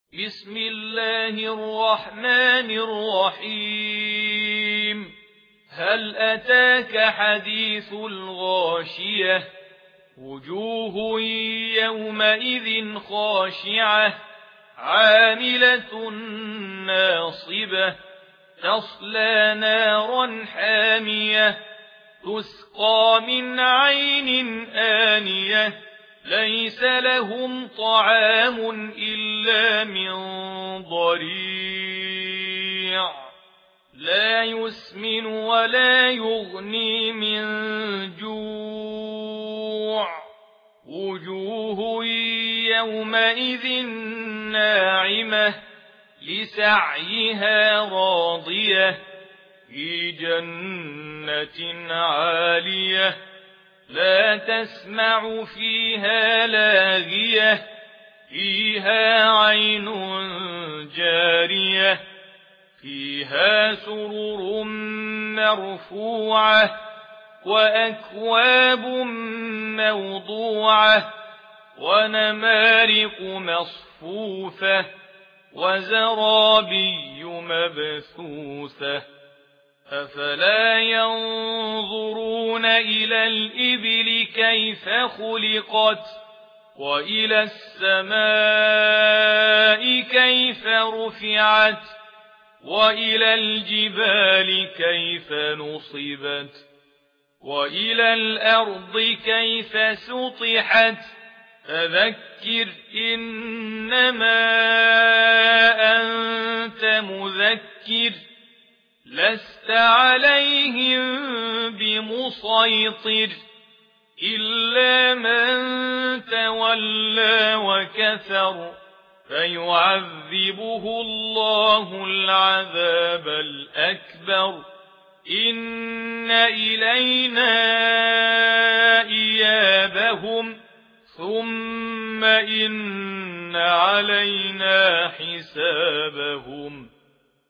بسم الله الرحمن الرحيم هل أتاك حديث الغاشية وجوه يومئذ خاشعة عاملة ناصبة تصلى نارا حامية تسقى من عين آنية ليس لهم طعام إلا من ضريع لا يسمن ولا يغني من جوع وجوه يومئذ ناعمة لسعيها راضية في جنة عالية لا تسمع فيها لاغية فيها عين جارية فيها سرر مرفوعة وأكواب موضوعة ونمارق مصفوفة وزرابي مبثوثة أفلا ينظرون إلى الإبل كيف خلقت وإلى السماء كيف رفعت وإلى الجبال كيف نصبت وإلى الأرض كيف سطحت فذكر إنما أنت مذكر لست عليهم بمسيطر إلا من تولى وكفر فيعذبه الله العذاب الأكبر إن إلينا إيابهم ثم إن علينا حسابهم